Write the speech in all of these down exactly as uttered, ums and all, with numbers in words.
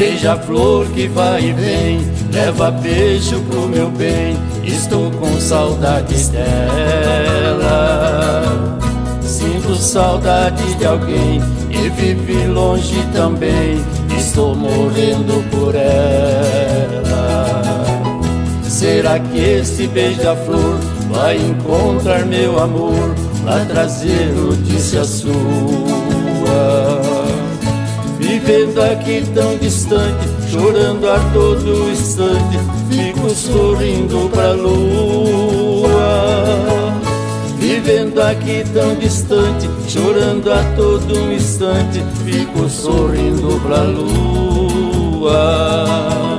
beija-flor que vai e vem, leva beijo pro meu bem. Estou com saudades dela, sinto saudade de alguém e vive longe também. Estou morrendo por ela. Será que esse beija-flor vai encontrar meu amor, lá trazer notícia sua? Vivendo aqui tão distante, chorando a todo instante, fico sorrindo pra lua. Vivendo aqui tão distante, chorando a todo instante, fico sorrindo pra lua.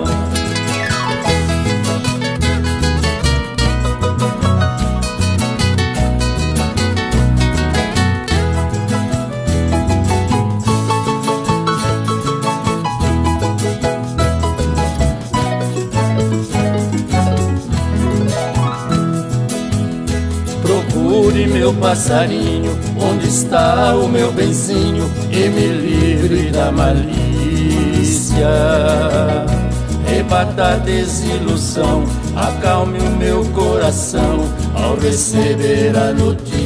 Procure meu passarinho, onde está o meu benzinho, e me livre da malícia. Rebata a desilusão, acalme o meu coração ao receber a notícia.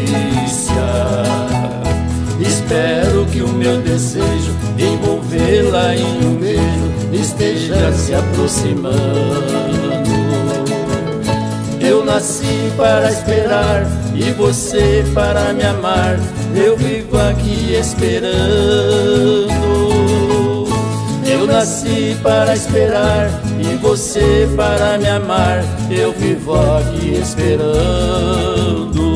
Espero que o meu desejo de envolvê-la em um beijo esteja se aproximando. Eu nasci para esperar e você para me amar, eu vivo aqui esperando. Eu nasci para esperar e você para me amar, eu vivo aqui esperando.